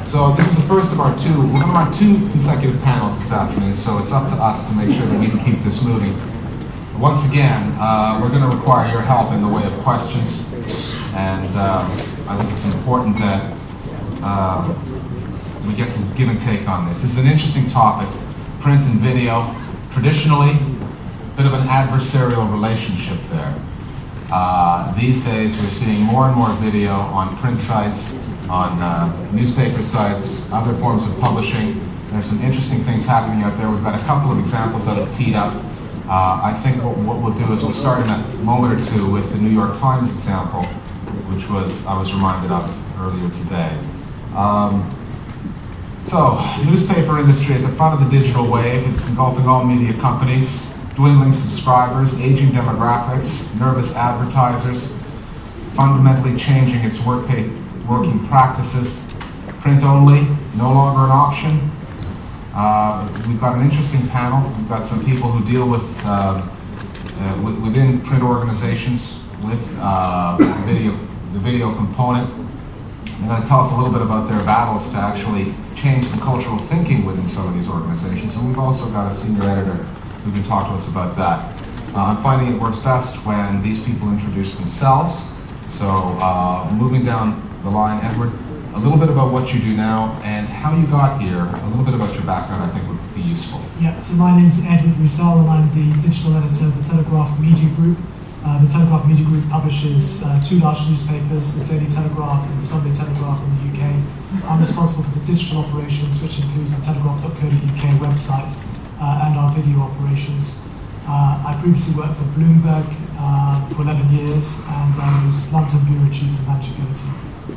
So this is the first of our we're going to run two consecutive panels this afternoon, so it's up to us to make sure that we can keep this moving. Once again, we're going to require your help in the way of questions, and I think it's important that we get some give and take on this. This is an interesting topic, print and video. Traditionally, a bit of an adversarial relationship there. These days, we're seeing more and more video on print sites, on newspaper sites, other forms of publishing. There's some interesting things happening out there. We've got a couple of examples that have teed up. I think what we'll do is we'll start in a moment or two with the New York Times example, which I was reminded of earlier today. So, newspaper industry at the front of the digital wave. It's engulfing all media companies, dwindling subscribers, aging demographics, nervous advertisers, fundamentally changing its working practices. Print only, no longer an option. We've got an interesting panel. We've got some people who deal with within print organizations with the video component. They're going to tell us a little bit about their battles to actually change some cultural thinking within some of these organizations. And we've also got a senior editor who can talk to us about that. I'm finding it works best when these people introduce themselves. So moving down the line, Edward, a little bit about what you do now and how you got here, a little bit about your background I think would be useful. Yeah, so my name's Edward Roussel and I'm the digital editor of the Telegraph Media Group. The Telegraph Media Group publishes two large newspapers, the Daily Telegraph and the Sunday Telegraph in the UK. I'm responsible for the digital operations, which includes the telegraph.co.uk website and our video operations. I previously worked for Bloomberg for 11 years and I was London Bureau Chief of Manageability.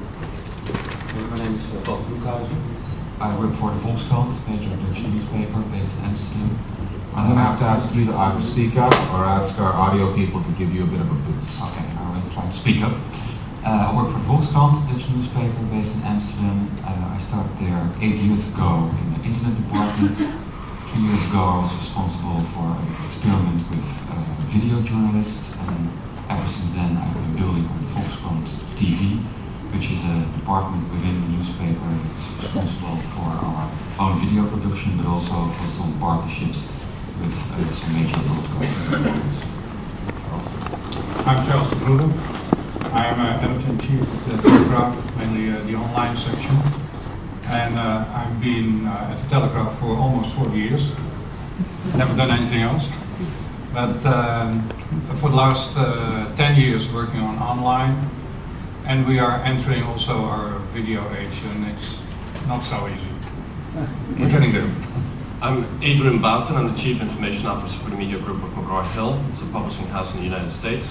My name is Bob Broekhuizen. I work for the Volkskrant, major Dutch newspaper based in Amsterdam. I'm going to have to ask you to either speak up or ask our audio people to give you a bit of a boost. Okay, I will try to speak up. I work for Volkskrant, Dutch newspaper based in Amsterdam. I started there 8 years ago in the internet department. 2 years ago I was responsible for an experiment with video journalists, and ever since then I've been building on Volkskrant TV, which is a department within the newspaper that's responsible for our own video production, but also for some partnerships with some major broadcasters. I'm Charles de Vroede. I am editor-in-chief of the Telegraph, mainly the online section. And I've been at the Telegraph for almost 40 years. Never done anything else. But for the last 10 years working on online. And we are entering also our video age, and it's not so easy. We're getting there. I'm Adrian Boughton. I'm the Chief Information Officer for the media group of McGraw-Hill. It's a publishing house in the United States.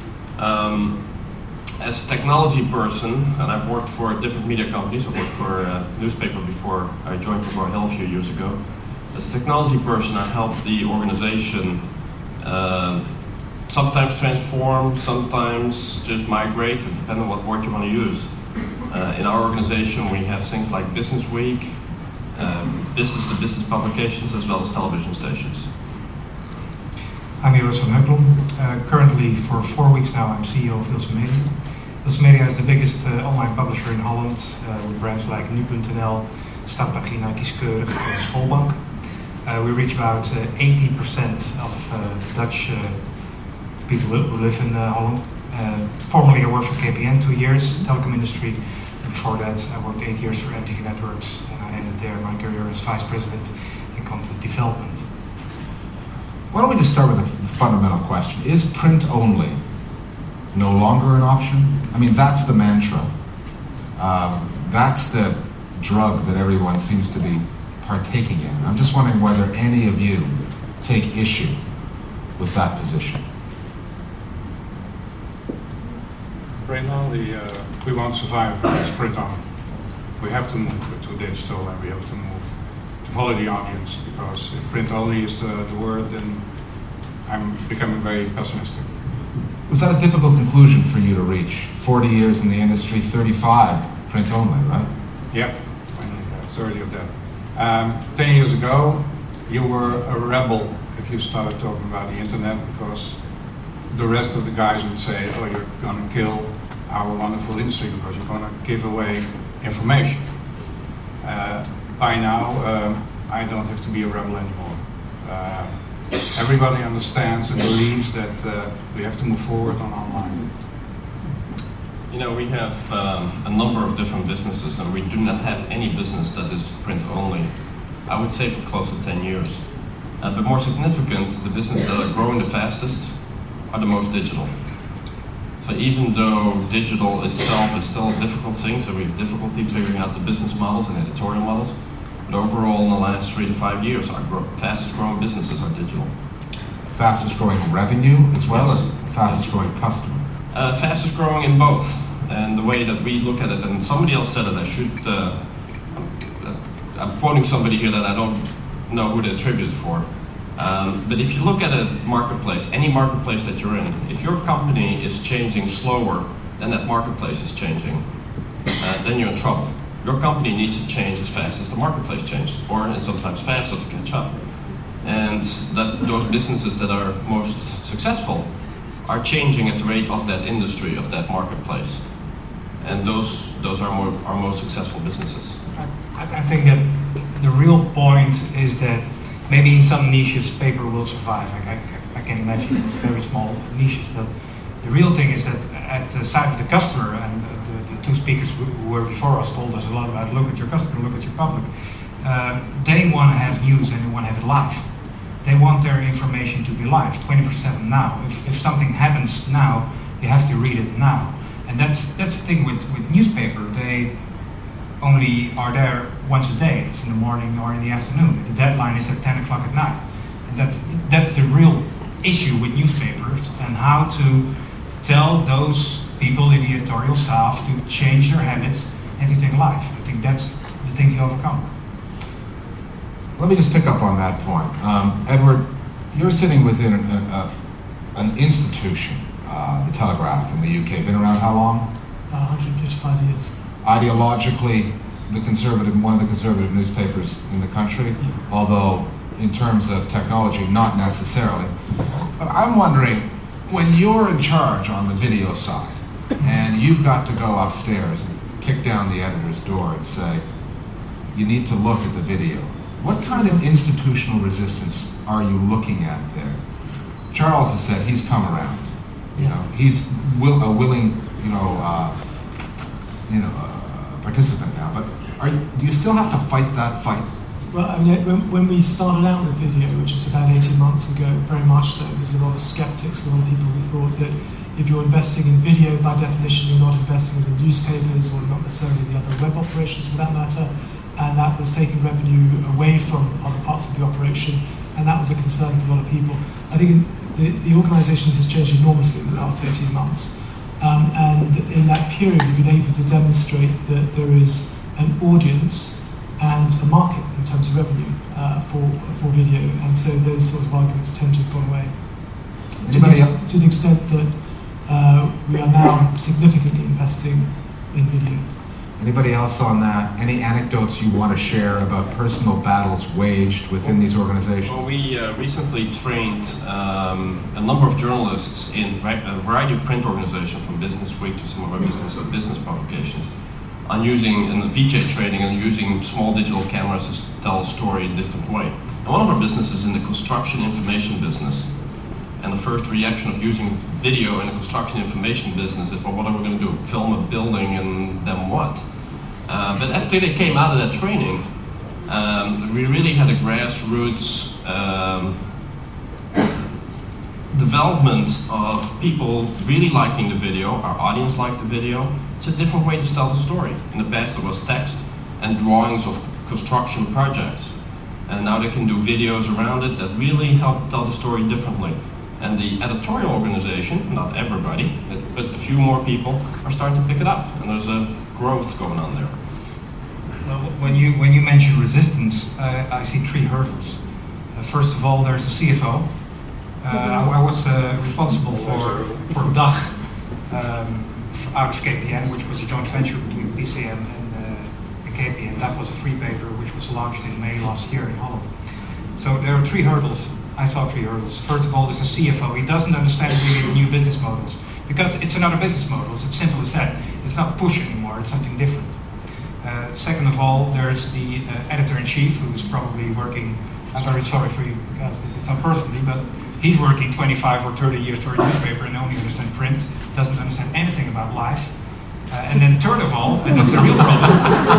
As a technology person, and I've worked for different media companies. I worked for a newspaper before I joined McGraw-Hill a few years ago. As a technology person, I helped the organization sometimes transform, sometimes just migrate, depending on what word you want to use. In our organization, we have things like Business Week, business-to-business publications, as well as television stations. I'm Joris van Heukelom. Currently, for 4 weeks now, I'm CEO of Wilson Media. Wilson Media is the biggest online publisher in Holland, with brands like Nu.nl, Stadpagina, Kieskeurig, Schoolbank. We reach about 80% of Dutch people who live in Holland. Formerly, I worked for KPN 2 years, telecom industry. And before that, I worked 8 years for MTV Networks, and I ended there my career as vice president in content development. Why don't we just start with a fundamental question. Is print only no longer an option? I mean, that's the mantra. That's the drug that everyone seems to be partaking in. I'm just wondering whether any of you take issue with that position. Right now, we won't survive as print on. We have to move to digital, and we have to move to follow the audience, because if print only is the word, then I'm becoming very pessimistic. Was that a difficult conclusion for you to reach? 40 years in the industry, 35 print only, right? Yep, finally, 30 of that. 10 years ago, you were a rebel if you started talking about the internet, because the rest of the guys would say, oh, you're going to kill our wonderful industry because you're going to give away information. By now, I don't have to be a rebel anymore. Everybody understands and believes that we have to move forward on online. You know, we have a number of different businesses, and we do not have any business that is print only. I would say for close to 10 years. But more significant, the businesses that are growing the fastest are the most digital. So even though digital itself is still a difficult thing, so we have difficulty figuring out the business models and editorial models, but overall in the last 3 to 5 years, our fastest growing businesses are digital. Fastest growing revenue as well, Yes. or fastest growing customer? Fastest growing in both. And the way that we look at it, and somebody else said it, I'm quoting somebody here that I don't know who the attribute is for. But if you look at a marketplace, any marketplace that you're in, if your company is changing slower than that marketplace is changing, then you're in trouble. Your company needs to change as fast as the marketplace changes, or and sometimes faster to catch up. And those businesses that are most successful are changing at the rate of that industry, of that marketplace. And those are our most successful businesses. I think that the real point is that maybe in some niches paper will survive. I can imagine it's very small niches, but the real thing is that at the side of the customer, and the two speakers who were before us told us a lot about look at your customer, look at your public. They want to have news and they want to have it live. They want their information to be live, 24/7 now. If something happens now, you have to read it now. And that's the thing with newspaper. They only are there once a day. It's in the morning or in the afternoon. The deadline is at 10 o'clock at night. And that's the real issue with newspapers, and how to tell those people in the editorial staff to change their habits and to think live. I think that's the thing to overcome. Let me just pick up on that point. Edward, you're sitting within an institution, the Telegraph in the UK. Been around how long? 155 years. Ideologically, one of the conservative newspapers in the country, although in terms of technology, not necessarily. But I'm wondering, when you're in charge on the video side, and you've got to go upstairs and kick down the editor's door and say, you need to look at the video, what kind of institutional resistance are you looking at there? Charles has said he's come around. You know, he's a willing, participant now. But do you still have to fight that fight? Well, I mean, when we started out with video, which was about 18 months ago, very much so, there's a lot of skeptics, a lot of people who thought that if you're investing in video, by definition, you're not investing in the newspapers or not necessarily the other web operations for that matter, and that was taking revenue away from other parts of the operation, and that was a concern for a lot of people. I think the organisation has changed enormously in the last 18 months, and in that period we've been able to demonstrate that there is an audience and a market in terms of revenue for video, and so those sort of arguments tend to have gone away. To the extent that we are now significantly investing in video. Anybody else on that? Any anecdotes you want to share about personal battles waged within these organizations? Well, we recently trained a number of journalists in a variety of print organizations, from Business Week to some of our business publications, on using the VJ training and using small digital cameras to tell a story in a different way. And one of our businesses is in the construction information business. And the first reaction of using video in the construction information business is, well, what are we going to do? Film a building and then what? But after they came out of that training, we really had a grassroots development of people really liking the video. Our audience liked the video. It's a different way to tell the story. In the past, it was text and drawings of construction projects. And now they can do videos around it that really help tell the story differently. And the editorial organization, not everybody, but a few more people are starting to pick it up. And there's a growth going on there. Well, when you mention resistance, I see three hurdles. First of all, there's the CFO. I was responsible for DACH out of KPN, which was a joint venture between PCM and KPN. That was a free paper which was launched in May last year in Holland. So there are three hurdles. I saw three hurdles. First of all, there's a CFO. He doesn't understand really the new business models, because it's another business model. It's as simple as that. It's not push anymore. It's something different. Second of all, there's the editor-in-chief, who's probably working, I'm very sorry for you guys, not personally, but he's working 25 or 30 years for a newspaper and only understands print, doesn't understand anything about life. And then third of all, and that's the real problem,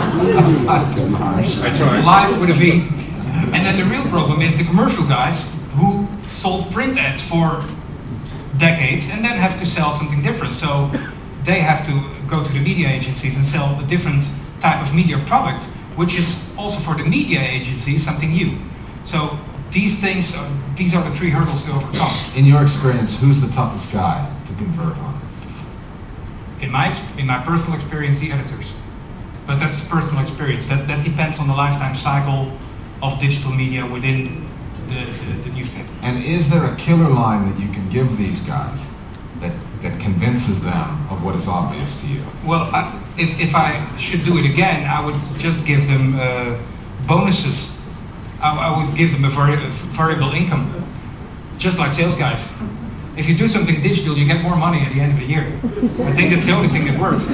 live with a V. And then the real problem is the commercial guys who sold print ads for decades and then have to sell something different. So they have to go to the media agencies and sell a different type of media product, which is also for the media agencies something new. So these things, these are the three hurdles to overcome. In your experience, who's the toughest guy to convert on this? In my personal experience, the editors. But that's personal experience. That depends on the lifetime cycle of digital media within the newspaper. And is there a killer line that you can give these guys that convinces them of what is obvious to you? Well, if I should do it again, I would just give them bonuses. I would give them a variable income, just like sales guys. If you do something digital, you get more money at the end of the year. I think that's the only thing that works.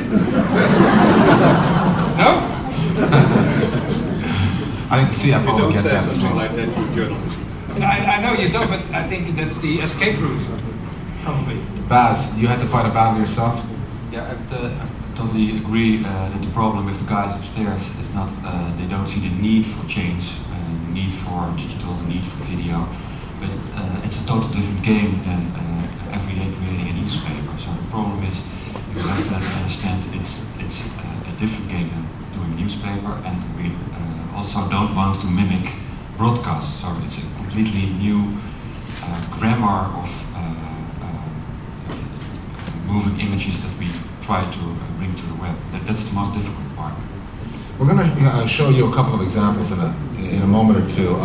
No? I think the CFO will get that as well. Like that to journalists. I know you don't, but I think that's the escape route, probably. Baz, you had to fight a battle yourself? Yeah, I totally agree that the problem with the guys upstairs is not, they don't see the need for change, the need for digital, the need for video, but it's a totally different game than every day creating a newspaper. So the problem is you have to understand it's a different game than doing a newspaper, and we also don't want to mimic broadcast. So it's a completely new grammar of moving images that we try to bring to the web. That's the most difficult part. We're going to show you a couple of examples in a moment or two.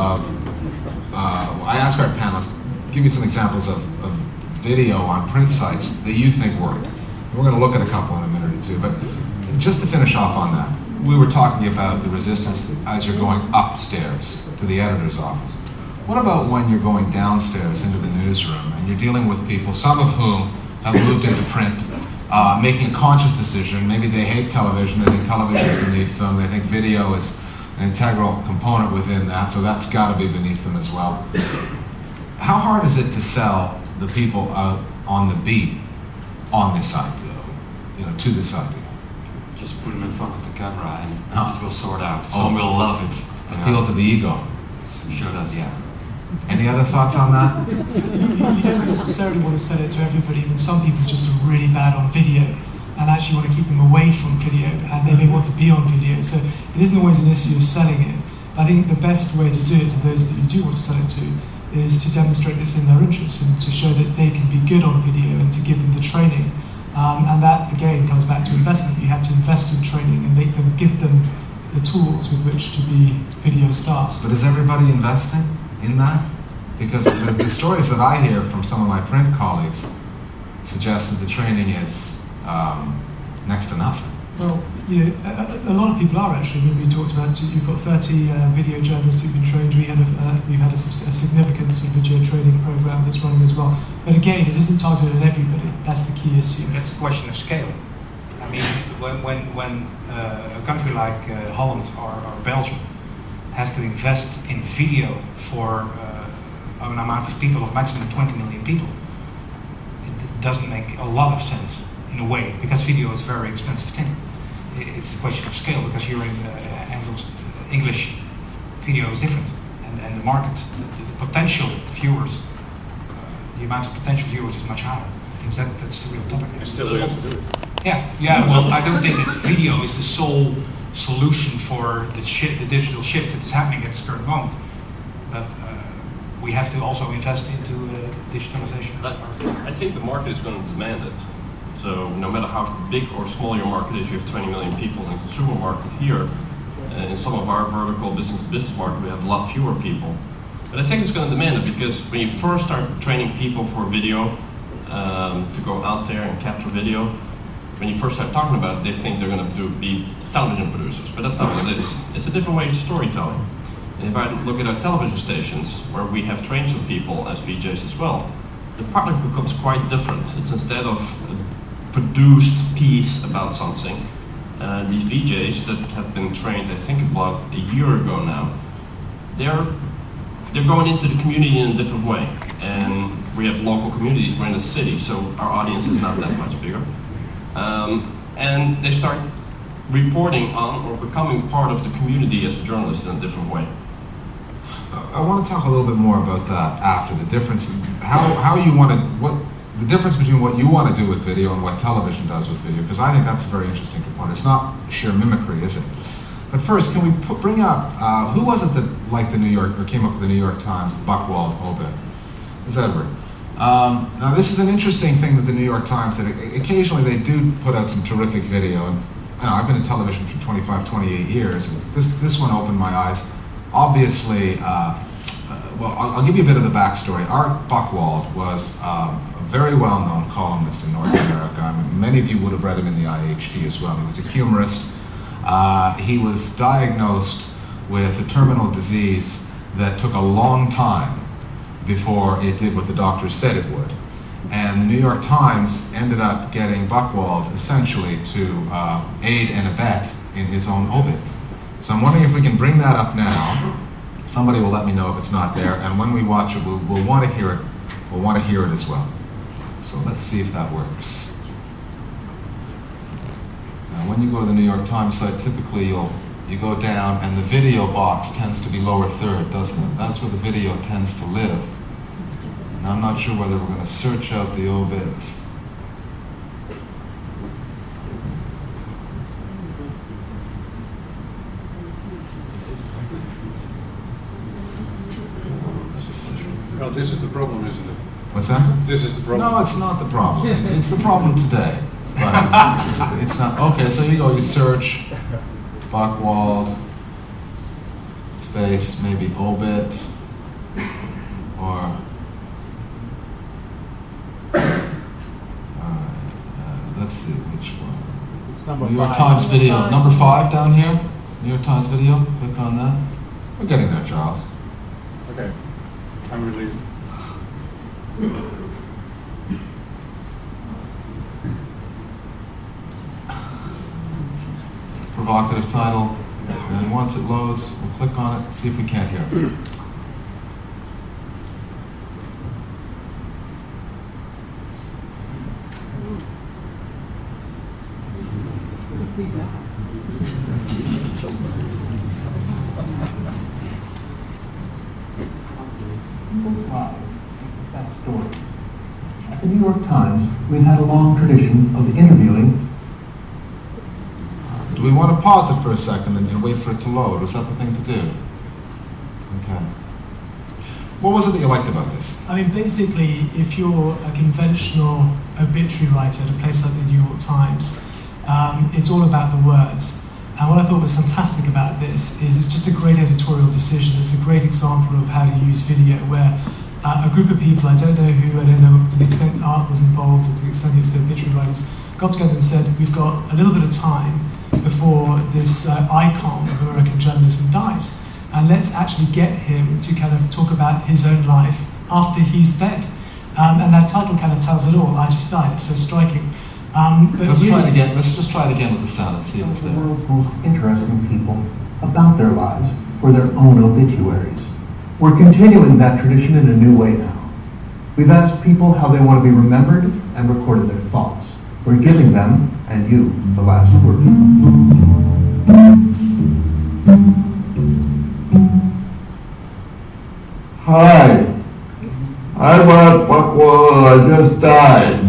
I asked our panelists, give me some examples of video on print sites that you think work. We're going to look at a couple in a minute or two, but just to finish off on that, we were talking about the resistance as you're going upstairs to the editor's office. What about when you're going downstairs into the newsroom and you're dealing with people, some of whom have moved into print, making a conscious decision? Maybe they hate television, they think television is beneath them, they think video is an integral component within that, so that's got to be beneath them as well. How hard is it to sell the people out on the beat on this idea, to this idea? Just put them in front of the camera and it will sort out. Some will love it. Appeal to the ego. So show that, yeah. Any other thoughts on that? So you don't necessarily want to sell it to everybody, and some people just are really bad on video and actually want to keep them away from video, and they may want to be on video. So it isn't always an issue of selling it. I think the best way to do it to those that you do want to sell it to is to demonstrate this in their interests and to show that they can be good on video and to give them the training. And that, again, comes back to investment. You have to invest in training and give them the tools with which to be video stars. But is everybody investing in that? Because the stories that I hear from some of my print colleagues suggest that the training is next to nothing. Well, a lot of people are actually. I mean, we talked about you've got 30 video journalists who've been trained. We've had a significant video training program that's running as well. But again, it isn't targeted at everybody. That's the key issue. That's a question of scale. I mean, when a country like Holland or Belgium has to invest in video for an amount of people of maximum 20 million people, it doesn't make a lot of sense in a way, because video is a very expensive thing. It's a question of scale, because you're in English video is different, and the market, the potential viewers, the amount of potential viewers is much higher. I think that's the real topic. You still have to do it. Yeah. Well, I don't think that video is the sole solution for the digital shift that is happening at this current moment. But we have to also invest into digitalization. I think the market is going to demand it. So no matter how big or small your market is, you have 20 million people in the consumer market here. In some of our vertical business market, we have a lot fewer people. But I think it's going to demand it, because when you first start training people for video, to go out there and capture video, when you first start talking about it, they think they're going to be television producers, but that's not what it is. It's a different way of storytelling. And if I look at our television stations, where we have trained some people as VJs as well, the product becomes quite different. It's instead of a produced piece about something, These VJs that have been trained, I think about a year ago now, they're going into the community in a different way. And we have local communities, we're in the city, so our audience is not that much bigger. And they start reporting on or becoming part of the community as a journalist in a different way. I want to talk a little bit more about that after, the difference, how you want to, what the difference between what you want to do with video and what television does with video, because I think that's a very interesting component. It's not sheer mimicry, is it? But first, can we bring up, who was it that liked the New York, or came up with the New York Times, the Buchwald obit? It's Edward. Now this is an interesting thing that the New York Times did. Occasionally they do put out some terrific video, and I've been in television for 25, 28 years. This one opened my eyes. Obviously, well, I'll give you a bit of the backstory. Art Buchwald was a very well-known columnist in North America. I mean, many of you would have read him in the IHT as well. He was a humorist. He was diagnosed with a terminal disease that took a long time before it did what the doctors said it would. And the New York Times ended up getting Buchwald essentially to aid and abet in his own obit. So I'm wondering if we can bring that up now. Somebody will let me know if it's not there, and when we watch it, we'll want to hear it. We'll want to hear it as well. So let's see if that works. Now, when you go to the New York Times site, typically you go down, and the video box tends to be lower third, doesn't it? That's where the video tends to live. And I'm not sure whether we're going to search out the obit. Well, this is the problem, isn't it? What's that? This is the problem. No, it's not the problem. It's the problem today. But it's not. Okay, so you go, you search Buchwald, space, maybe obit, or let's see which one. It's number New York 5. Times video. Number 5 down here. New York Times video. Click on that. We're getting there, Charles. Okay, I'm relieved. Provocative title, and once it loads, we'll click on it, see if we can't hear it. That story. At the New York Times, we've had a long tradition of interviewing. Do we want to pause it for a second and wait for it to load? Was that the thing to do? Okay. What was it that you liked about this? I mean, basically, if you're a conventional obituary writer at a place like the New York Times, it's all about the words. And what I thought was fantastic about this is it's just a great editorial decision. It's a great example of how to use video where a group of people, I don't know who, I don't know to the extent art was involved, or to the extent it was the obituary writers, got together and said, we've got a little bit of time before this icon of American journalism dies. And let's actually get him to kind of talk about his own life after he's dead. And that title kind of tells it all. I Just Died. It's so striking. Let's try it again. Let's just try it again with the sound and see if it's The there. world's most interesting people about their lives for their own obituaries. We're continuing that tradition in a new way now. We've asked people how they want to be remembered and recorded their thoughts. We're giving them, and you, the last word. Hi, I'm Art Buchwald. I just died.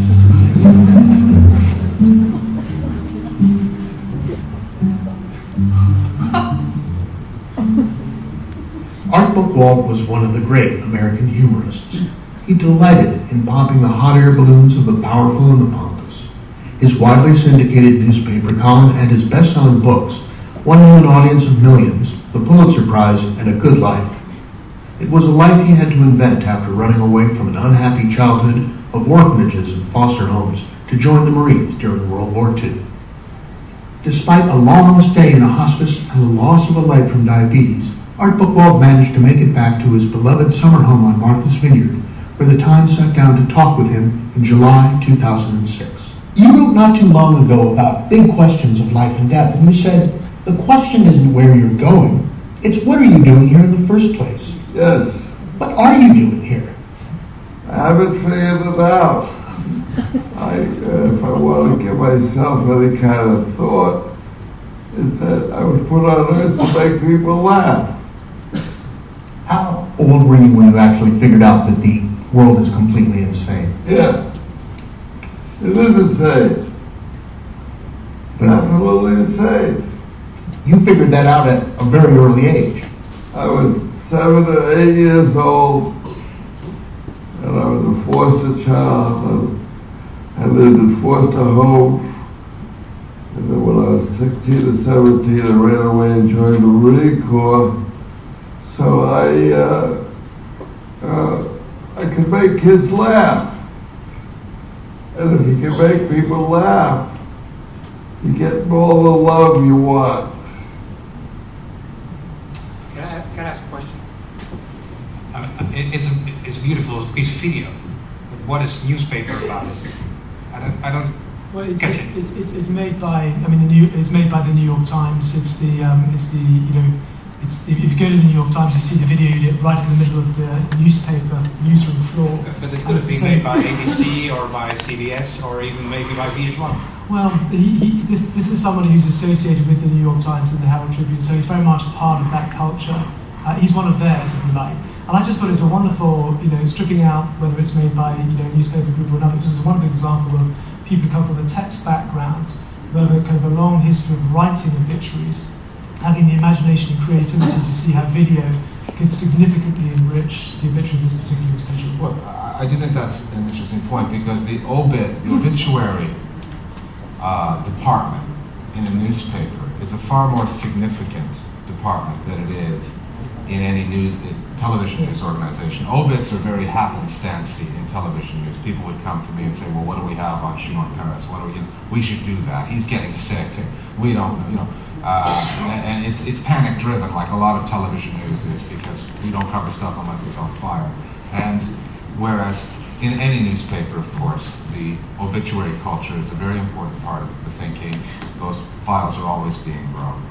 Art Buchwald was one of the great American humorists. He delighted in popping the hot air balloons of the powerful and the pompous. His widely syndicated newspaper column and his best-selling books won him an audience of millions, the Pulitzer Prize, and a good life. It was a life he had to invent after running away from an unhappy childhood of orphanages and foster homes to join the Marines during World War II. Despite a long stay in a hospice and the loss of a leg from diabetes, Art Buchwald managed to make it back to his beloved summer home on Martha's Vineyard, where the Times sat down to talk with him in July 2006. You wrote not too long ago about big questions of life and death, and you said, the question isn't where you're going, it's what are you doing here in the first place? Yes, What are you doing here? I haven't figured it out. If I want to give myself any kind of thought, is that I was put on earth to make people laugh. How old were you when you actually figured out that the world is completely insane? Yeah, it is insane. Absolutely insane. You figured that out at a very early age. I was 7 or 8 years old, and I was a foster child. I lived in foster home, and then when I was 16 or 17, I ran away and joined the Marine Corps. So I could make kids laugh. And if you can make people laugh, you get all the love you want. Can I ask a question? It's a beautiful piece of video. But what is newspaper about it? I don't. Well, it's made by, I mean, it's made by the New York Times. If you go to the New York Times, you see the video right in the middle of the newspaper newsroom floor. But it could have been made by ABC or by CBS or even maybe by VH1. Well, this is somebody who's associated with the New York Times and the Herald Tribune, so he's very much part of that culture. He's one of theirs, if you like. And I just thought it's a wonderful, stripping out whether it's made by a newspaper group or another. This is a wonderful example of people who come from a text background, who have a kind of a long history of writing obituaries, having the imagination and creativity to see how video could significantly enrich the obituary of this particular individual. Well, I do think that's an interesting point because the obituary department in a newspaper is a far more significant department than it is in any television news organization. Obits are very happenstancy in television news. People would come to me and say, well, what do we have on Shimon Peres? We should do that. He's getting sick. We don't, and it's panic driven like a lot of television news is because we don't cover stuff unless it's on fire. And whereas in any newspaper, of course, the obituary culture is a very important part of the thinking. Those files are always being grown.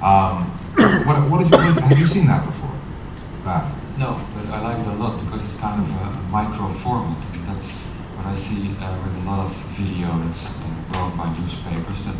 What did you think? Have you seen that before? That? No, but I like it a lot because it's kind of a micro format. That's what I see with a lot of video that's grown by newspapers. That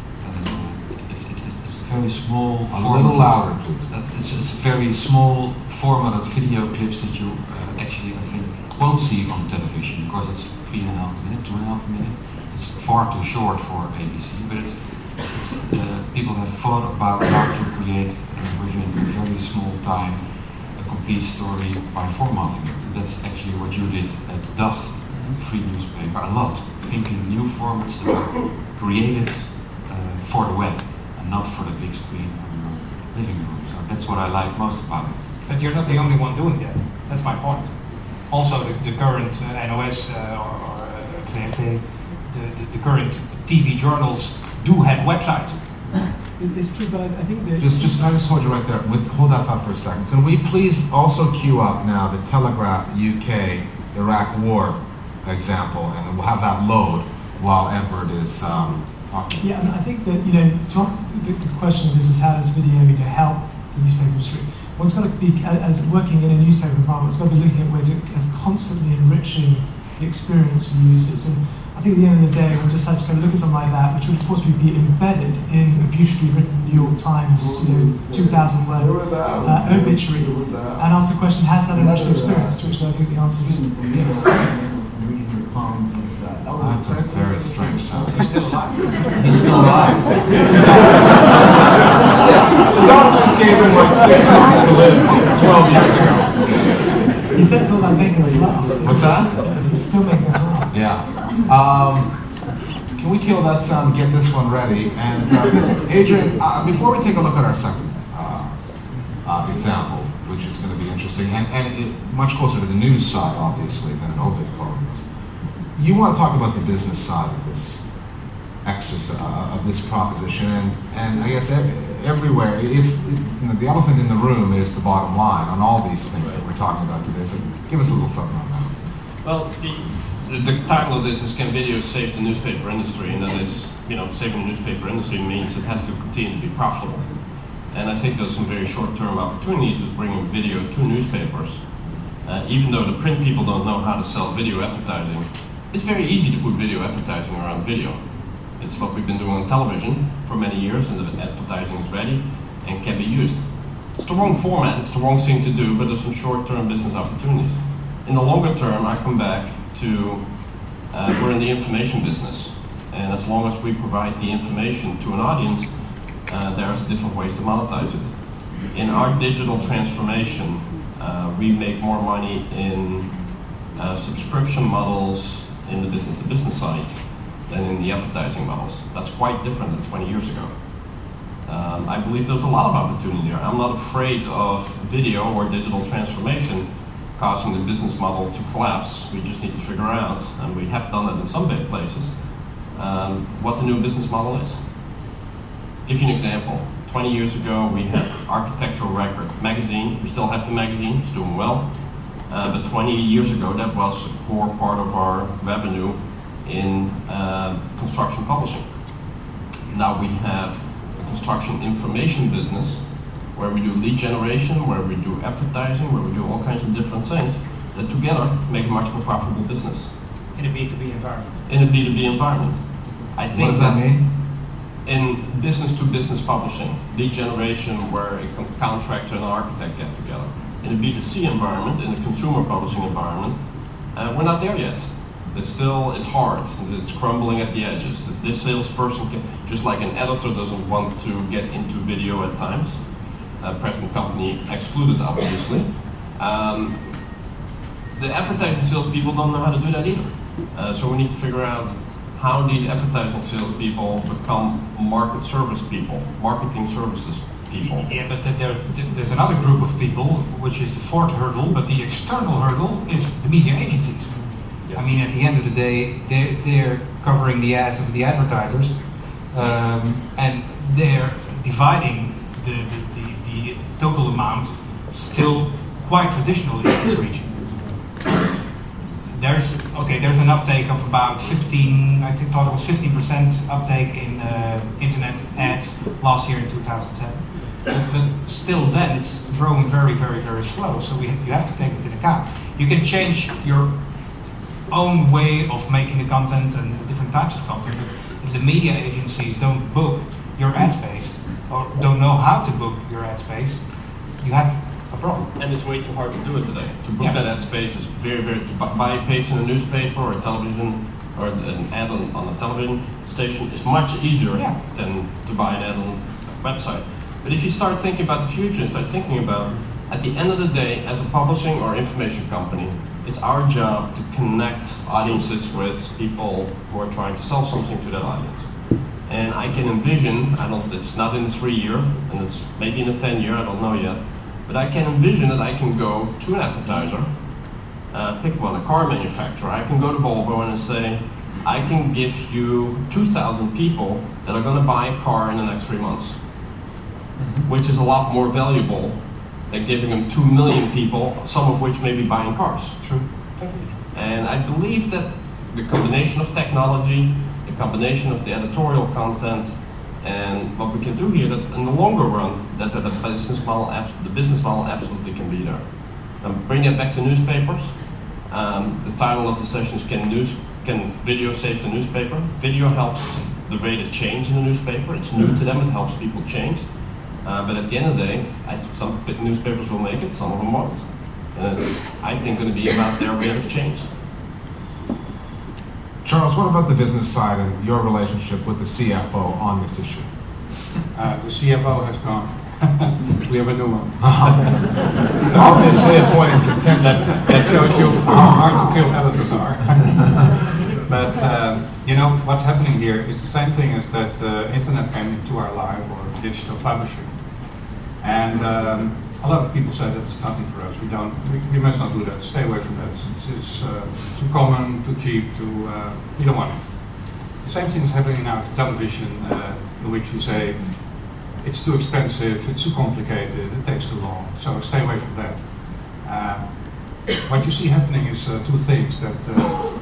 it's a very small A format. little louder, please. It's a very small format of video clips that you actually, I think, won't see on television because it's 3.5 minutes, 2.5 minutes. It's far too short for ABC, but people have thought about how to create within a very small time a complete story by formatting it. And that's actually what you did at Dag, free newspaper, a lot. Thinking new formats that are created for the web and not for the big screen in your living room. So that's what I like most about it. But you're not the only one doing that. That's my point. Also, the current NOS or VRT, the current TV journals do have websites. It's true, but I think that... I just hold you right there. Hold that thought for a second. Can we please also queue up now the Telegraph UK Iraq War example, and we'll have that load while Edward is talking. Yeah, and I think that, the question of this is how does video help the newspaper industry? One's got to be, as working in a newspaper environment, it's got to be looking at ways it's constantly enriching the experience for users. And I think at the end of the day, one just has to kind of look at something like that, which would of course be embedded in a beautifully written New York Times, 2,000-word obituary, and ask the question, has that enriched the experience? To which I think the answer is yes. That's a very strange sound. He's still alive. He's still alive. The doctors gave him like 6 months to live 12 years ago. He says all that making us laugh. What's that? He's still making us laugh. Yeah. Can we kill that sound and get this one ready? And Adrian, before we take a look at our second example, which is going to be interesting, and much closer to the news side, obviously, than an obit quote. You want to talk about the business side of this exercise, of this proposition, and I guess everywhere, the elephant in the room is the bottom line on all these things that we're talking about today. So give us a little something on that. Well, the title of this is "Can Video Save the Newspaper Industry?" And that is, saving the newspaper industry means it has to continue to be profitable. And I think there's some very short-term opportunities with bringing video to newspapers. Even though the print people don't know how to sell video advertising, it's very easy to put video advertising around video. It's what we've been doing on television for many years, and the advertising is ready and can be used. It's the wrong format, it's the wrong thing to do, but there's some short-term business opportunities. In the longer term, I come back to, we're in the information business, and as long as we provide the information to an audience, there's different ways to monetize it. In our digital transformation, we make more money in subscription models in the business-to-business side than in the advertising models. That's quite different than 20 years ago. I believe there's a lot of opportunity there. I'm not afraid of video or digital transformation causing the business model to collapse. We just need to figure out, and we have done it in some big places, what the new business model is. Give you an example. 20 years ago, we had Architectural Record magazine. We still have the magazine, it's doing well. But 20 years ago, that was a core part of our revenue in construction publishing. Now we have a construction information business where we do lead generation, where we do advertising, where we do all kinds of different things that together make a much more profitable business. In a B2B environment. In a B2B environment. I think what does that mean? In business-to-business publishing, lead generation where a contractor and an architect get together. In a B2C environment, in a consumer publishing environment, we're not there yet. It's hard, it's crumbling at the edges. This salesperson can, just like an editor doesn't want to get into video at times, present company excluded obviously. The advertising salespeople don't know how to do that either. So we need to figure out how these advertising salespeople become market service people, marketing services people. Yeah, but there's another group of people, which is the fourth hurdle, but the external hurdle is the media agencies. Yes. I mean, at the end of the day, they're covering the ass of the advertisers, and they're dividing the total amount still quite traditionally in this region. There's an uptake of about 15, I think thought it was 15% uptake in internet ads last year in 2007. But still then it's growing very, very, very slow, so you have to take it into account. You can change your own way of making the content and the different types of content, but if the media agencies don't book your ad space, or don't know how to book your ad space, you have a problem. And it's way too hard to do it today. To book that ad space is very, very, to buy a page in a newspaper or a television, or an ad on a television station is much easier than to buy an ad on a website. But if you start thinking about the future and start thinking about, at the end of the day, as a publishing or information company, it's our job to connect audiences with people who are trying to sell something to that audience. And I can envision, it's not in the 3 year, and it's maybe in the 10 year, I don't know yet, but I can envision that I can go to an advertiser, pick one, a car manufacturer. I can go to Volvo and say, I can give you 2,000 people that are going to buy a car in the next 3 months, which is a lot more valuable than giving them 2 million people, some of which may be buying cars. True. And I believe that the combination of technology, the combination of the editorial content, and what we can do here, that in the longer run, that the business model absolutely can be there. And bring it back to newspapers. The title of the session is Can Video Save the Newspaper? Video helps the rate of change in the newspaper. It's new to them, it helps people change. But at the end of the day, some newspapers will make it, some of them won't. And it's, I think, going to be about their rate of change. Charles, what about the business side and your relationship with the CFO on this issue? The CFO has gone. We have a new one. Obviously a point of contention. That shows you how hard to kill editors are. But you know, what's happening here is the same thing as that internet came into our life, or digital publishing. And a lot of people say that's nothing for us. We must not do that. Stay away from that. It's too common, too cheap, we don't want it. The same thing is happening now with television, in which you say, it's too expensive, it's too complicated, it takes too long, so stay away from that. What you see happening is two things, that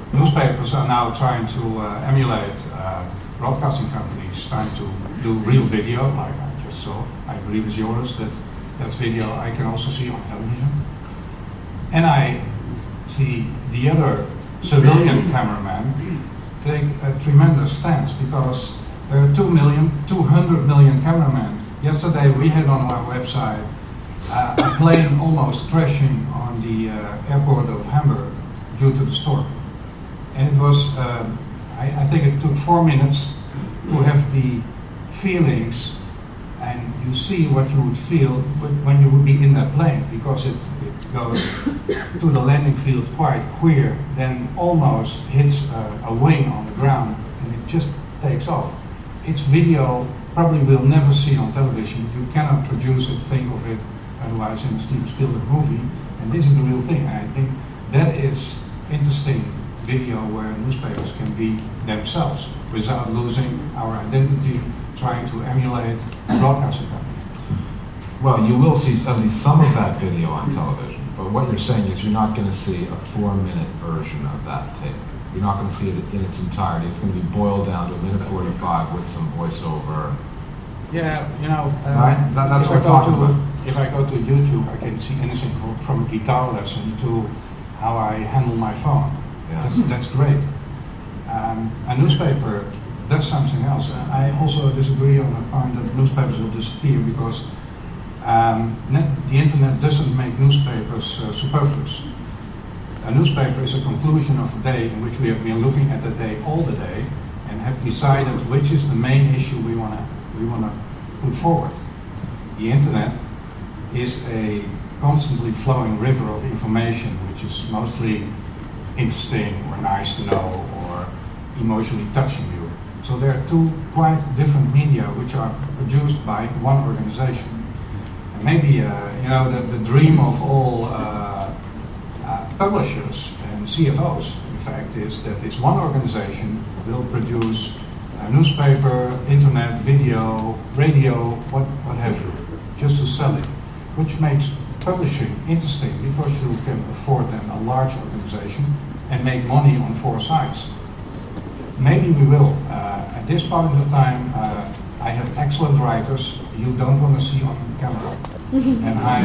newspapers are now trying to emulate broadcasting companies, trying to do real video, like I just saw. I believe it's yours, that video I can also see on television. And I see the other civilian cameraman take a tremendous stance, because there are 200 million cameramen. Yesterday we had on our website a plane almost crashing on the airport of Hamburg due to the storm. And it was, I think it took 4 minutes to have the feelings, and you see what you would feel when you would be in that plane, because it goes to the landing field quite queer, then almost hits a wing on the ground, and it just takes off. It's video probably we'll never see on television. You cannot produce it, think of it, otherwise in a Steven Spielberg movie, and this is the real thing. And I think that is interesting video where newspapers can be themselves without losing our identity, trying to emulate a broadcasting company. Well, you will see at least some of that video on television, but what you're saying is you're not going to see a 4-minute version of that tape. You're not going to see it in its entirety. It's going to be boiled down to 1:45 with some voiceover. Yeah, you know, right? That's what we're talking about. If I go to YouTube, I can see anything from a guitar lesson to how I handle my phone. Yeah. That's great. A newspaper does something else. I also disagree on the point that newspapers will disappear, because the internet doesn't make newspapers superfluous. A newspaper is a conclusion of a day in which we have been looking at the day all the day and have decided which is the main issue we want to put forward. The internet is a constantly flowing river of information, which is mostly interesting or nice to know or emotionally touching you. So there are two quite different media which are produced by one organization. And maybe you know, the dream of all publishers and CFOs, in fact, is that this one organization will produce a newspaper, internet, video, radio, what have you, just to sell it, which makes publishing interesting, because you can afford then a large organization and make money on 4 sides. Maybe we will. At this point of time, I have excellent writers you don't want to see on camera. And I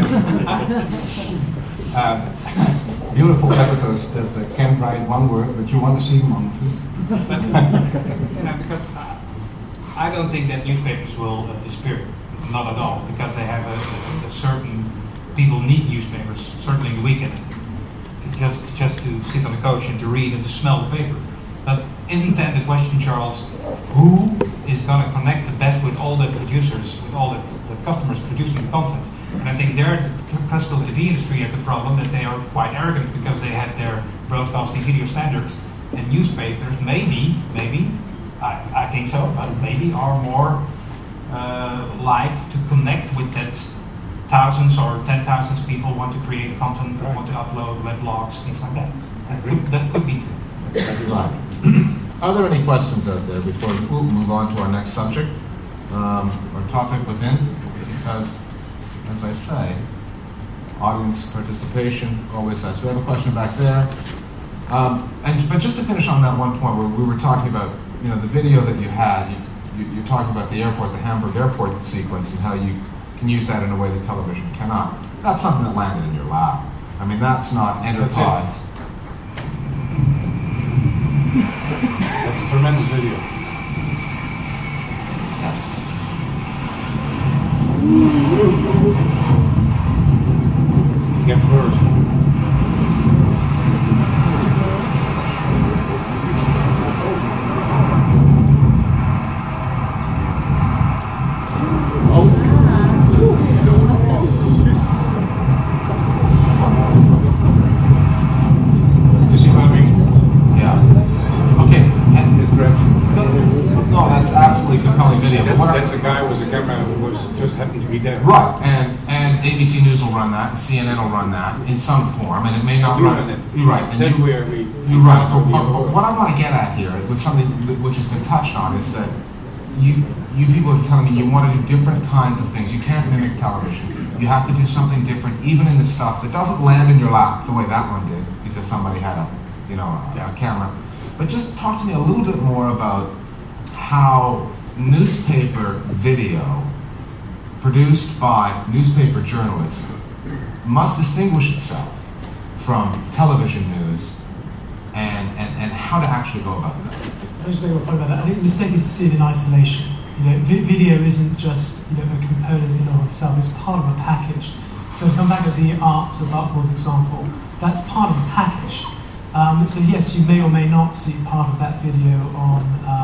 have beautiful editors that can't write one word, but you want to see them on film. Because I don't think that newspapers will disappear, not at all, because they have a certain, people need newspapers, certainly in the weekend, just to sit on the couch and to read and to smell the paper. But isn't then the question, Charles, who is going to connect the best with all the producers, with all the customers producing the content? And I think there the classical TV industry has the problem that they are quite arrogant because they have their broadcasting video standards, and newspapers maybe, I think so, but maybe are more like to connect with that thousands or 10,000 people want to create content, want to upload weblogs, things like that. That could be true. Right. Are there any questions out there before we move on to our next subject, or topic within? Because, as I say, audience participation always has. We have a question back there. But just to finish on that one point where we were talking about, you know, the video that you had, you talked about the airport, the Hamburg airport sequence, and how you can use that in a way that television cannot. That's something that landed in your lap. I mean, that's not enterprise. That's a tremendous video. It gets worse. You see what I mean? Yeah. Okay. And no, that's absolutely compelling video. That's a guy with a camera who just happened to be there. Right, and ABC News will run that, and CNN will run that in some form, and it may not run it. You're right, and you're right. But what I want to get at here, with something which has been touched on, is that you people are telling me you want to do different kinds of things. You can't mimic television. You have to do something different, even in the stuff that doesn't land in your lap the way that one did, because somebody had a you know, on camera. But just talk to me a little bit more about how newspaper video produced by newspaper journalists must distinguish itself from television news, and how to actually go about that. I just think about that. I think the mistake is to see it in isolation. You know, video isn't just, you know, a component in and of itself, it's part of a package. So to come back at the art of Upworld example, that's part of the package. So yes, you may or may not see part of that video on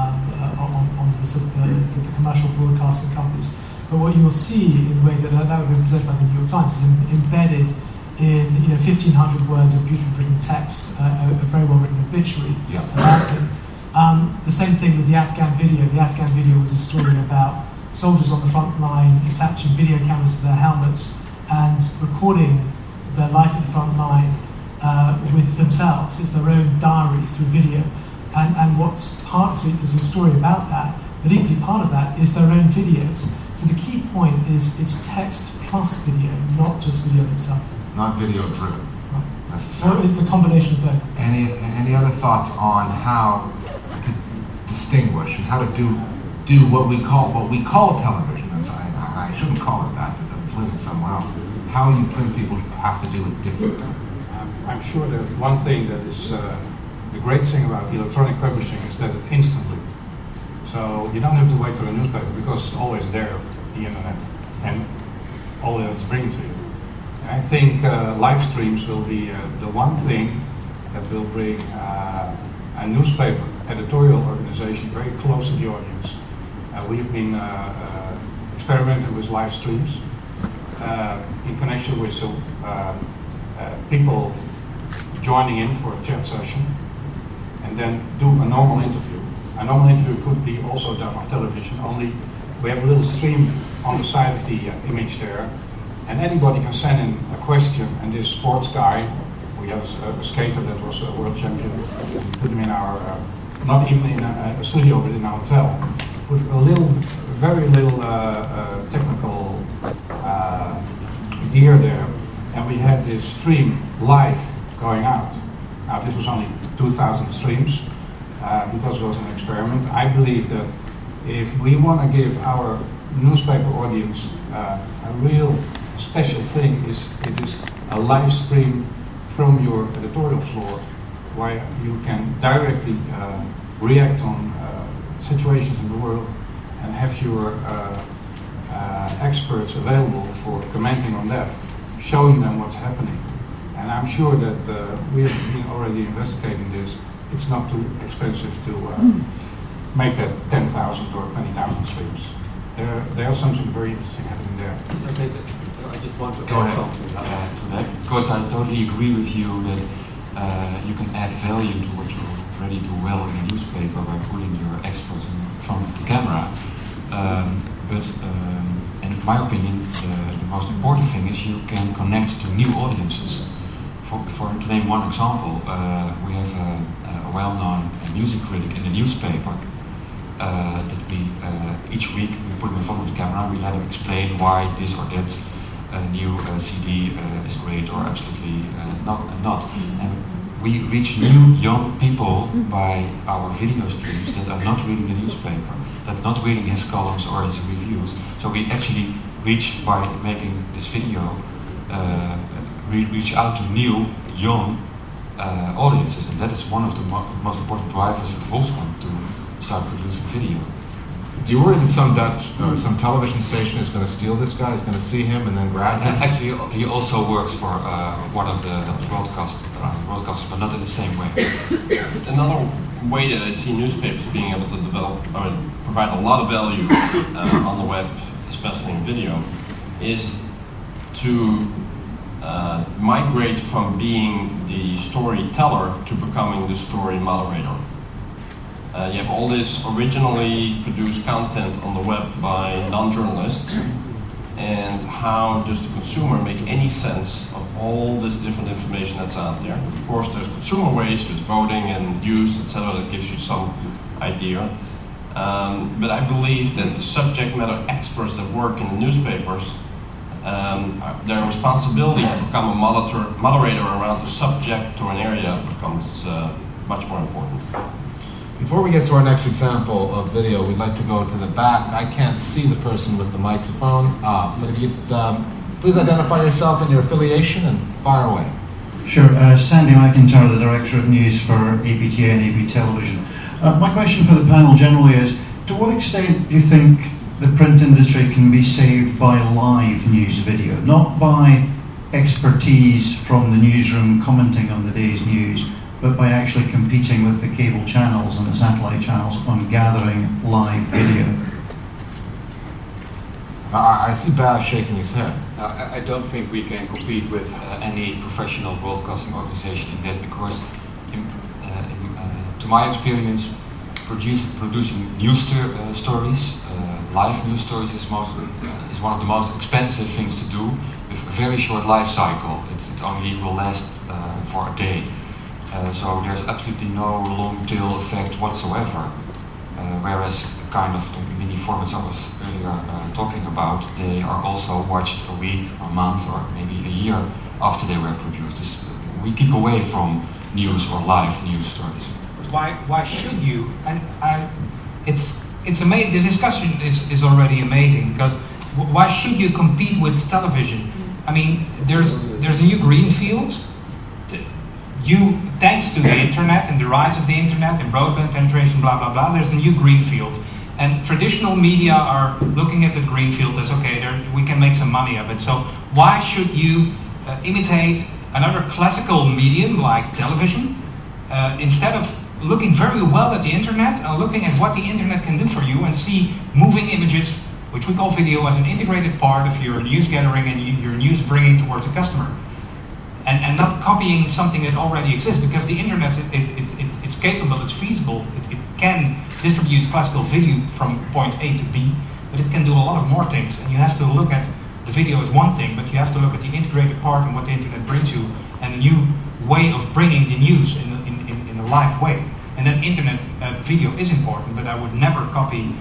the, sort of the commercial broadcasting companies. But what you will see in the way that that would be presented by the New York Times is embedded in, you know, 1,500 words of beautifully written text, a very well written obituary about them. The same thing with the Afghan video. The Afghan video was a story about soldiers on the front line attaching video cameras to their helmets and recording their life at the front line with themselves. It's their own diaries through video. And what's part of it is a story about that, but equally part of that is their own videos. So the key point is it's text plus video, not just video itself. Not video driven, right, necessarily. So it's a combination of both. Any other thoughts on how to distinguish and how to do what we call television? I shouldn't call it that because it's living somewhere else. How you print people have to do it differently. I'm sure there's one thing that is the great thing about electronic publishing is that it's instantly. So you don't have to wait for the newspaper because it's always there, the internet, and all that it's bringing to you. And I think live streams will be the one thing that will bring a newspaper editorial organization very close to the audience. We've been experimenting with live streams in connection with people joining in for a chat session and then do a normal interview. A normal interview could be also done on television, only we have a little stream on the side of the image there, and anybody can send in a question, and this sports guy, we have a skater that was a world champion, put him in our, not even in a studio, but in our hotel, put a little, very little technical gear there, and we had this stream live going out. Now this was only 2,000 streams, because it was an experiment. I believe that if we want to give our newspaper audience a real special thing, it is a live stream from your editorial floor where you can directly react on situations in the world and have your experts available for commenting on that, showing them what's happening. And I'm sure that we have been already investigating this. It's not too expensive to make that 10,000 or 20,000 streams. There's something very interesting happening there. I just want to Go add ahead. something To that, because I totally agree with you that you can add value to what you already do well in a newspaper by putting your experts in front of the camera. But in my opinion, the most important thing is you can connect to new audiences. To name one example, we have a well-known music critic in the newspaper that we each week we put him in front of the camera. We let him explain why this or that new CD is great or absolutely not. And we reach new young people by our video streams that are not reading the newspaper, that are not reading his columns or his reviews. So we actually reach, by making this video, we reach out to new, young audiences, and that is one of the most important drivers for Volkskrant to start producing video. Do you worry that some Dutch or some television station is going to steal this guy, is going to see him and then grab him? Actually, he also works for one of the broadcasters, but not in the same way. Another way that I see newspapers being able to develop or provide a lot of value on the web, especially in video, is to migrate from being the storyteller to becoming the story moderator. You have all this originally produced content on the web by non-journalists, and how does the consumer make any sense of all this different information that's out there? Of course, there's consumer ways, there's voting and news, etc., that gives you some idea. But I believe that the subject matter experts that work in the newspapers Their responsibility to become a moderator around the subject or an area becomes much more important. Before we get to our next example of video, we'd like to go to the back. I can't see the person with the microphone, but if you'd please identify yourself and your affiliation and fire away. Sure. Sandy McIntyre, the Director of News for APTA and AP Television. My question for the panel generally is, to what extent do you think the print industry can be saved by live news video, not by expertise from the newsroom commenting on the day's news, but by actually competing with the cable channels and the satellite channels on gathering live video? I see Baz shaking his head. I don't think we can compete with any professional broadcasting organization in that, because to my experience, producing news stories, live news stories is one of the most expensive things to do, with a very short life cycle. It only will last for a day. So there's absolutely no long tail effect whatsoever. Whereas kind of the mini formats I was earlier talking about, they are also watched a week, a month, or maybe a year after they were produced. We keep away from news or live news stories. Why should you? And it's amazing. This discussion is already amazing, because why should you compete with television? I mean, there's a new green field. Thanks to the internet and the rise of the internet and broadband penetration, blah blah blah, there's a new green field. And traditional media are looking at the green field as, okay, we can make some money of it. So why should you imitate another classical medium like television, instead of looking very well at the internet and looking at what the internet can do for you, and see moving images, which we call video, as an integrated part of your news gathering and your news bringing towards the customer, and not copying something that already exists, because the internet it's capable, it's feasible, it can distribute classical video from point A to B, but it can do a lot of more things. And you have to look at the video as one thing, but you have to look at the integrated part and what the internet brings you, and a new way of bringing the news in a live way. And then internet video is important, but I would never copy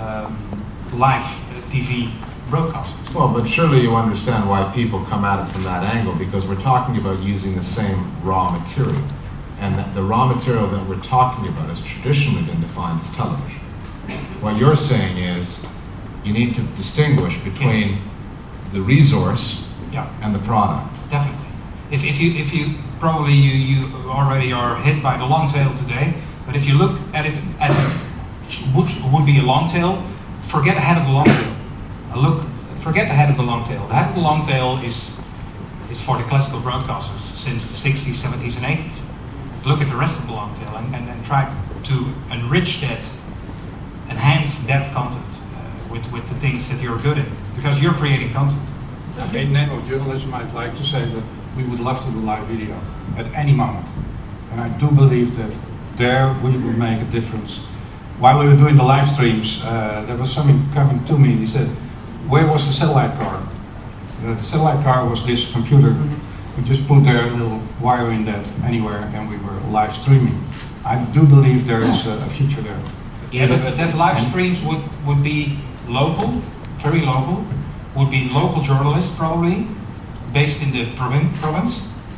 live TV broadcasters. Well, but surely you understand why people come at it from that angle, because we're talking about using the same raw material. And the raw material that we're talking about has traditionally been defined as television. What you're saying is you need to distinguish between the resource and the product. Definitely. If you probably you already are hit by the long tail today, but if you look at it as it would be a long tail, forget the head of the long tail. Forget the head of the long tail. The head of the long tail is for the classical broadcasters since the 60s, 70s, and 80s. Look at the rest of the long tail and try to enrich that, enhance that content with the things that you're good at, because you're creating content. In the name of journalism, I'd like to say that we would love to do live video at any moment. And I do believe that there we will make a difference. While we were doing the live streams, there was something coming to me. He said, where was the satellite car? The satellite car was this computer. We just put there a little wire in that anywhere, and we were live streaming. I do believe there is a future there. Yeah, but that live streams would be local, very local, would be local journalists probably, based in the province.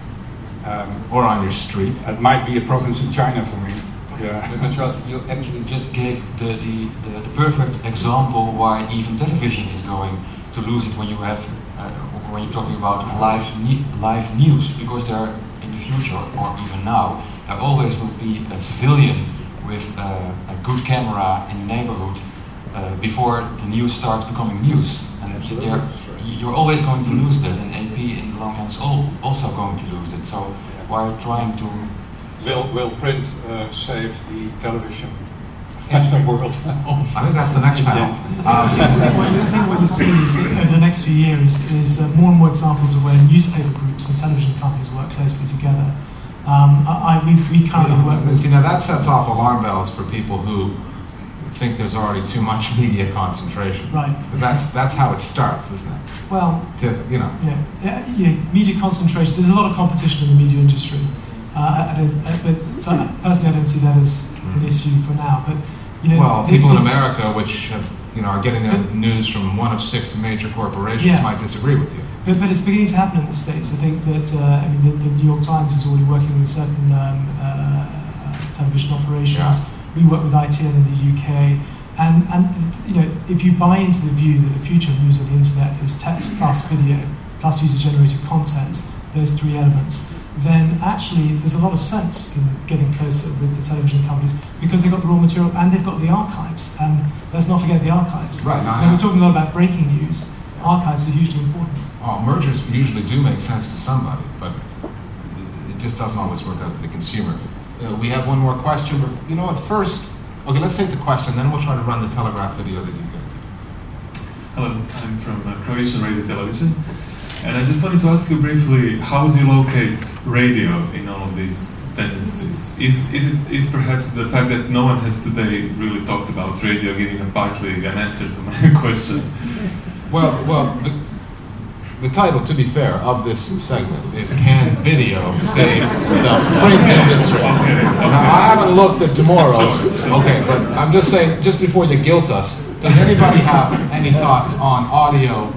Or on your street. It might be a province in China for me. Yeah. But Charles, you actually just gave the perfect example why even television is going to lose it when you have when you're talking about live news, because there in the future or even now there always will be a civilian with a good camera in the neighborhood before the news starts becoming news, and you're always going to lose that, and AP in the long run is also going to lose it. So while trying to will print save the television world? I think that's the next panel. I think what you see over the next few years is more and more examples of where newspaper groups and television companies work closely together. We currently work with... See, now that sets off alarm bells for people who think there's already too much media concentration. Right. That's how it starts, isn't it? Well, Yeah, media concentration. There's a lot of competition in the media industry. Personally, I don't see that as an issue for now. But people in America, which have are getting their news from one of 6 major corporations Yeah. might disagree with you. But it's beginning to happen in the States. I think that the New York Times is already working with certain television operations. Yeah. We work with ITN in the UK. And if you buy into the view that the future of news on the internet is text plus video plus user-generated content, those 3 elements, then actually there's a lot of sense in getting closer with the television companies because they've got the raw material and they've got the archives. And let's not forget the archives. Right. We're talking a lot about breaking news. Archives are hugely important. Mergers usually do make sense to somebody, but it just doesn't always work out for the consumer. We have one more question, but at first, okay, let's take the question, then we'll try to run the Telegraph video that you did. Hello, I'm from Croatian Radio Television, and I just wanted to ask you briefly, how do you locate radio in all of these tendencies? Is perhaps the fact that no one has today really talked about radio giving partly an answer to my question? Well, the title, to be fair, of this segment is Can Video Save the Print Industry? Okay. Now, I haven't looked at tomorrow's, okay, but I'm just saying, just before you guilt us, does anybody have any thoughts on audio,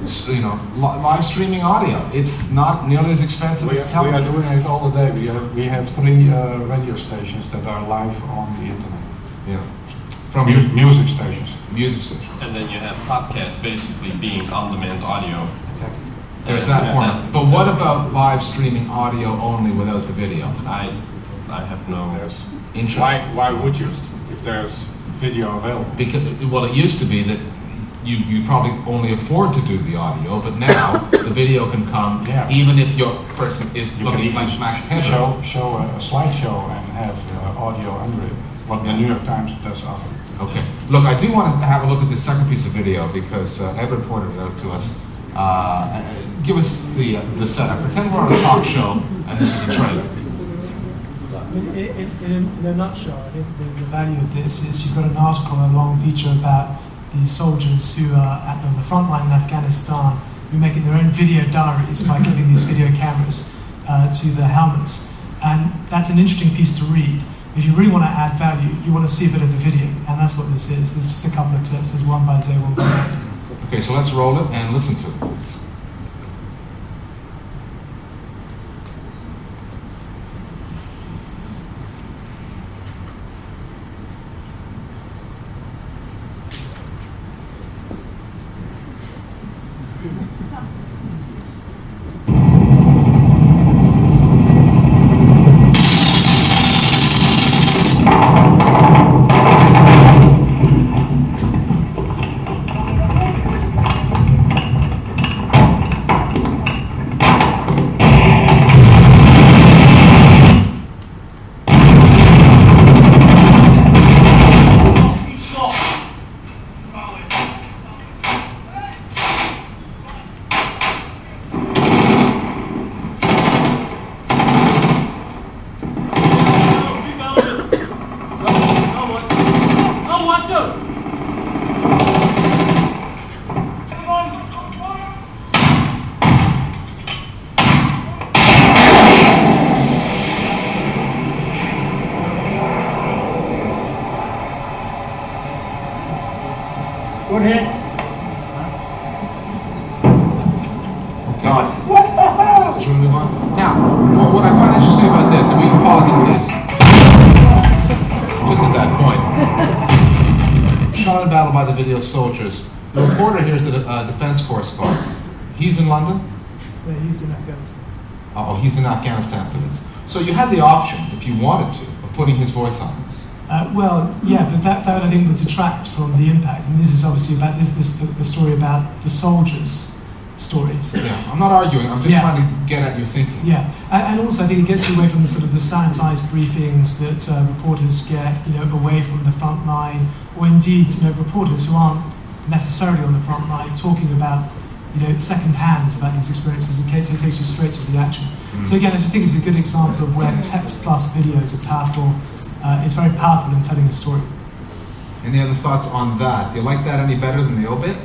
live streaming audio? It's not nearly as expensive We as are television. doing it all the day. We have 3 radio stations that are live on the internet. Yeah. From Music stations. music stations. And then you have podcasts basically being on-demand audio. There's that format. But what about live streaming audio only without the video? I have no Interest. Why would you if there's video available? Because, well, it used to be that you probably only afford to do the audio, but now the video can come even if your person is looking like smashed head. Show a slideshow and have audio under it. What the New York Times does often. Okay. Look, I do want to have a look at this second piece of video because Edward pointed it out to us. Give us the setup. Pretend we're on a talk show and this is a trailer. In a nutshell, I think the value of this is you've got an article, a long feature about these soldiers who are on the front line in Afghanistan, who are making their own video diaries by clipping these video cameras to their helmets. And that's an interesting piece to read. If you really want to add value, you want to see a bit of the video, and that's what this is. There's just a couple of clips. There's one by Zay, one by Ed. Okay, so let's roll it and listen to it. Go ahead. Nice. Should we move on? Now, what I find interesting about this, and we can pause at this, just at that point. Shot in battle by the video soldiers. The reporter here is the defense correspondent. He's in London? Yeah, he's in Afghanistan. Oh, he's in Afghanistan for this. So you had the option, if you wanted to, of putting his voice on this. Well, yeah, but that I think would detract from the impact. And this is obviously about the story about the soldiers' stories. Yeah, I'm not arguing. I'm just trying to get at your thinking. Yeah, and also I think it gets you away from the sort of the sanitized briefings that reporters get, away from the front line, or indeed, reporters who aren't necessarily on the front line talking about, second hands about these experiences. It takes you straight to the action. So again, I just think it's a good example of where text plus videos are powerful. It's very powerful in telling a story. Any other thoughts on that? Do you like that any better than the obit?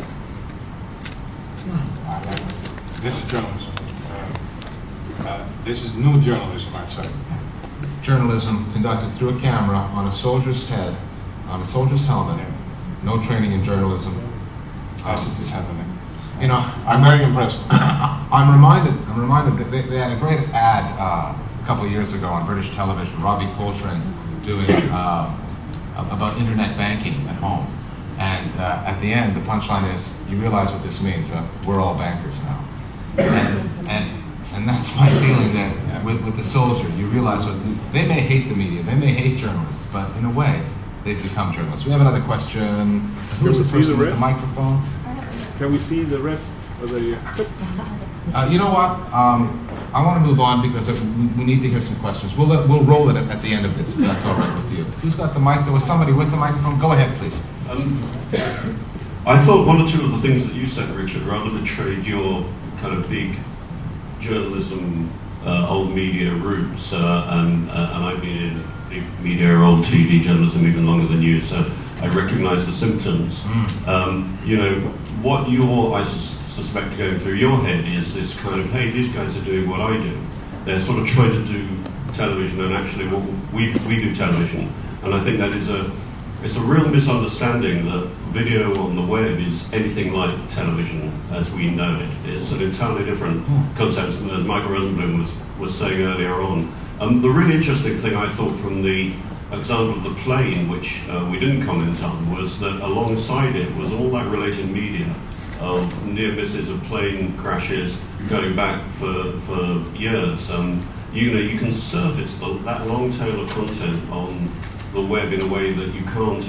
This is journalism. This is new journalism, I'd say. Journalism conducted through a camera on a soldier's head, on a soldier's helmet, no training in journalism. As it is happening. You know, I'm very impressed. I'm reminded that they had a great ad a couple of years ago on British television, Robbie Coltrane doing about internet banking at home. And at the end, the punchline is, you realize what this means, we're all bankers now. And that's my feeling that with the soldier, you realize what, they may hate the media, they may hate journalists, but in a way, they've become journalists. We have another question. Who's the person with the microphone? Can we see the rest of the... You know what? I want to move on because we need to hear some questions. We'll roll it at the end of this, if that's all right with you. Who's got the mic? There was somebody with the microphone. Go ahead, please. I thought one or two of the things that you said, Richard, rather betrayed your kind of big journalism, old media roots, and I've been in big media, old TV journalism even longer than you, so I recognise the symptoms. You know, what I suspect going through your head is this kind of, hey, these guys are doing what I do. They're sort of trying to do television, and actually what we do television, and I think that it's a real misunderstanding that video on the web is anything like television as we know it. It's an entirely different concept, as Michael Rosenblum was saying earlier on. The really interesting thing I thought from the example of the plane, which we didn't comment on, was that alongside it was all that related media of near misses of plane crashes going back for years. You know, you can surface that long tail of content on the web in a way that you can't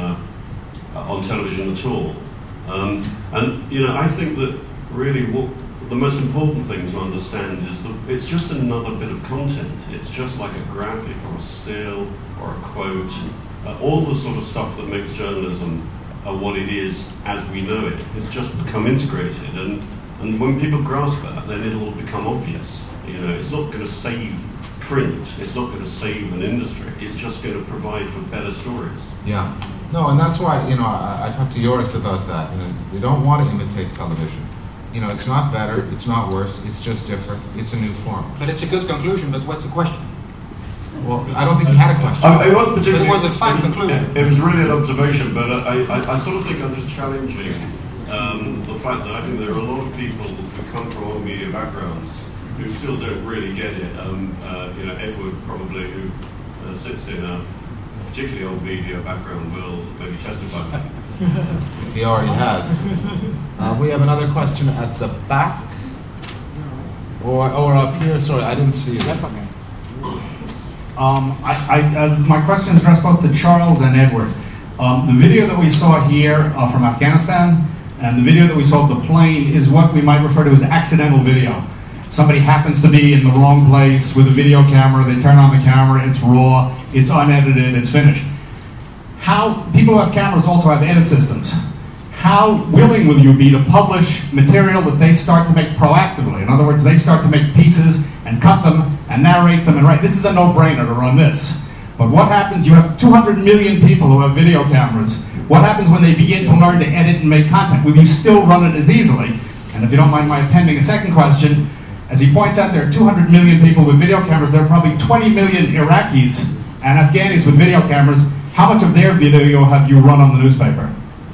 on television at all. And you know, I think that really what the most important thing to understand is that it's just another bit of content. It's just like a graphic or a still or a quote, all the sort of stuff that makes journalism what it is as we know it. It's just become integrated, and when people grasp that, then it'll become obvious. You know, it's not going to save print, it's not going to save an industry, it's just going to provide for better stories. Yeah. No, and that's why, you know, I talked to Joris about that. You know, they don't want to imitate television. You know, it's not better, it's not worse, it's just different, it's a new form. But it's a good conclusion, but what's the question? Well, I don't think he had a question. It wasn't particularly... But it was a fine conclusion. It was really an observation, but I sort of think I'm just challenging the fact that I think there are a lot of people who come from old media backgrounds who still don't really get it. You know, Edward probably, who sits in a particularly old media background, will maybe testify to that. He already has. We have another question at the back. Or up here. Sorry, I didn't see you. That's okay. My question is addressed both to Charles and Edward. The video that we saw here from Afghanistan and the video that we saw of the plane is what we might refer to as accidental video. Somebody happens to be in the wrong place with a video camera, they turn on the camera, it's raw, it's unedited, it's finished. People who have cameras also have edit systems. How willing will you be to publish material that they start to make proactively? In other words, they start to make pieces and cut them and narrate them and write. This is a no-brainer to run this. But what happens, you have 200 million people who have video cameras. What happens when they begin to learn to edit and make content? Will you still run it as easily? And if you don't mind my appending a second question, as he points out, there are 200 million people with video cameras. There are probably 20 million Iraqis and Afghanis with video cameras. How much of their video have you run on the newspaper?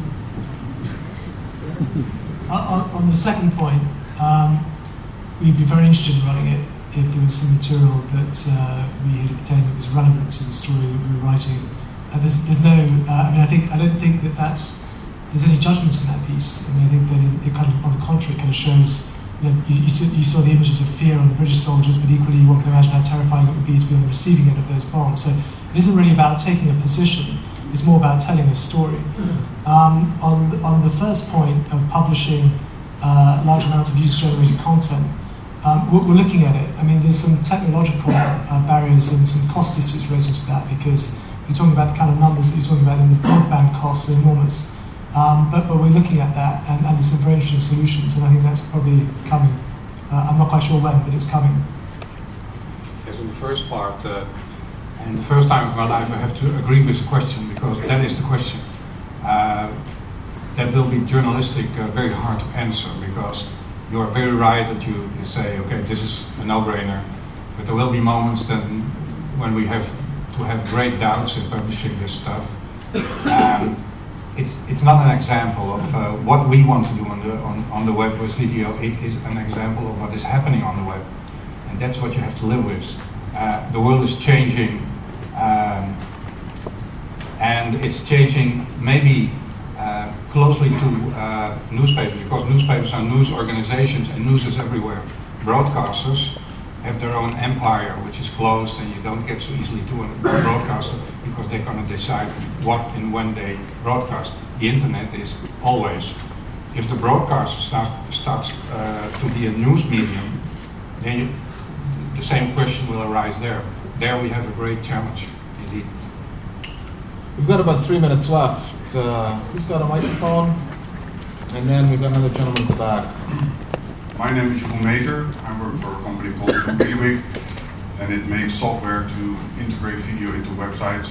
On the second point, we'd be very interested in running it if there was some material that we had obtained that was relevant to the story that we were writing. There's no, I don't think that there's any judgment in that piece. I mean, I think that it kind of, on the contrary, kind of shows, you saw the images of fear on the British soldiers, but equally one can imagine how terrifying it would be to be on the receiving end of those bombs. So it isn't really about taking a position, it's more about telling a story. On the first point of publishing large amounts of user-generated content, we're looking at it. I mean, there's some technological barriers and some cost issues related to that, because you're talking about the kind of numbers that you're talking about, and the broadband costs are enormous. But we're looking at that, and there's some very interesting solutions, and I think that's probably coming. I'm not quite sure when, but it's coming. Yes, in the first part, and the first time of my life I have to agree with the question, because that is the question. That will be journalistic very hard to answer, because you are very right that you say, okay, this is a no-brainer, but there will be moments then when we have to have great doubts in publishing this stuff. it's not an example of what we want to do on the web with video. It is an example of what is happening on the web, and that's what you have to live with. The world is changing, and it's changing maybe closely to newspapers, because newspapers are news organizations and news is everywhere. Broadcasters have their own empire, which is closed, and you don't get so easily to a broadcaster because they're going to decide what and when they broadcast. The internet is always. If the broadcaster starts to be a news medium, then the same question will arise there. There we have a great challenge, indeed. We've got about 3 minutes left. Who's got a microphone? And then we've got another gentleman at the back. My name is Jeroen Meter. I work for a company called MediaWig, and it makes software to integrate video into websites.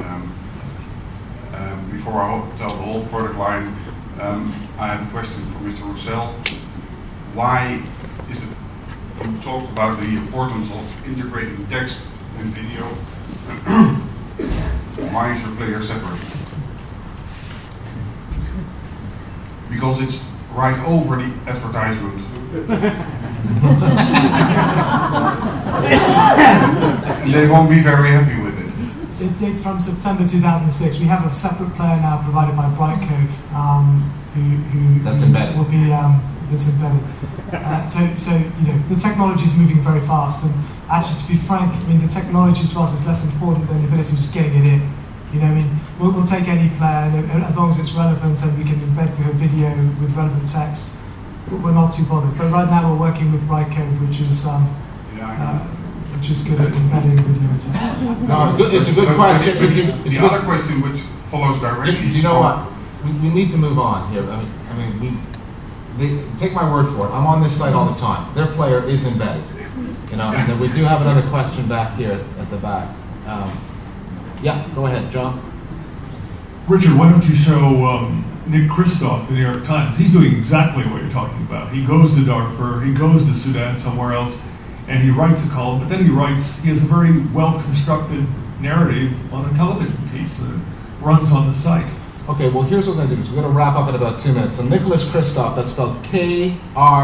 Before I tell the whole product line, I have a question for Mr. Roussel. Why is it, you talked about the importance of integrating text and video. Why is your player separate? Because it's right over the advertisement. They won't be very happy with it. It's from September 2006. We have a separate player now provided by Brightcove, That's embedded. Will be that's embedded. So you know the technology is moving very fast, and actually, to be frank, I mean the technology to us is less important than the ability of just getting it in. You know, I mean, we'll take any player, and as long as it's relevant and we can embed the video with relevant text, we're not too bothered. But right now we're working with Brightcove, which is good at embedding video and text. No, it's a good question. The other question which follows directly. Do you know what? We need to move on here. I mean, take my word for it. I'm on this site all the time. Their player is embedded. You know, and then we do have another question back here at the back. Yeah, go ahead, John. Richard, why don't you show Nick Kristof, the New York Times? He's doing exactly what you're talking about. He goes to Darfur, he goes to Sudan, somewhere else, and he writes a column, but then he has a very well-constructed narrative on a television piece that runs on the site. Okay, well here's what we're going to do. We're going to wrap up in about 2 minutes. So Nicholas Kristof, that's spelled Kristof.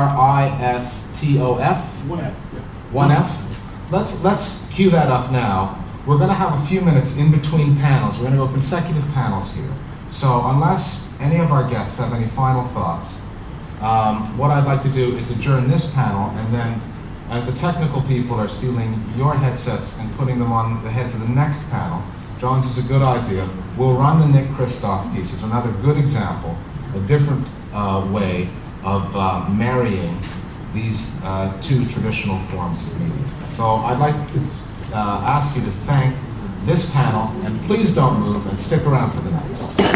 One F. Yeah. One F. Let's cue that up now. We're going to have a few minutes in between panels. We're going to go consecutive panels here. So unless any of our guests have any final thoughts, what I'd like to do is adjourn this panel, and then as the technical people are stealing your headsets and putting them on the heads of the next panel, John's is a good idea. We'll run the Nick Kristof piece as another good example, a different way of marrying these two traditional forms of media. So I'd like to ask you to thank this panel, and please don't move and stick around for the next.